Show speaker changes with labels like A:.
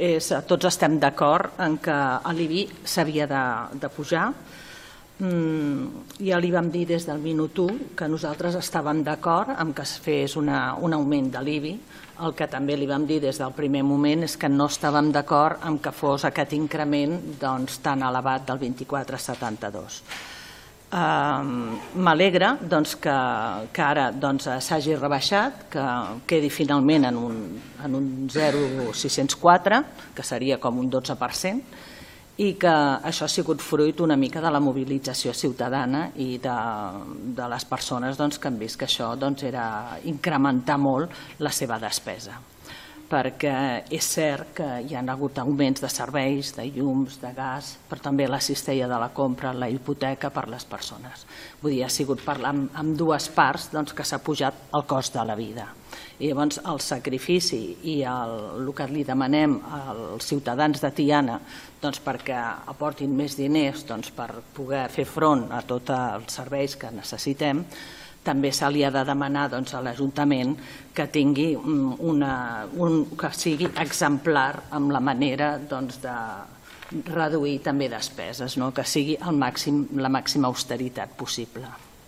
A: tots estem d'acord en que l'IBI s'havia de pujar. Ja li vam dir des del minut 1 que nosaltres estàvem d'acord en que es fes un augment de l'IBI. El que també li vam dir des del primer moment és que no estàvem d'acord en que fos aquest increment tan elevat del 24,72. M'alegra que ara s'hagi rebaixat, que quedi finalment en un 0,604, que seria com un 12%, i que això ha sigut fruit una mica de la mobilització ciutadana i de les persones que han vist que això era incrementar molt la seva despesa. Perquè és cert que hi ha hagut augments de serveis, de llums, de gas, però també la cistella de la compra, la hipoteca per les persones. Vull dir, ha sigut parlar amb dues parts que s'ha pujat el cost de la vida. I llavors el sacrifici i el que li demanem als ciutadans de Tiana perquè aportin més diners per poder fer front a tots els serveis que necessitem, també se li ha de demanar a l'Ajuntament que tingui que sigui exemplar amb la manera de reduir també despeses, que sigui la màxima austeritat possible.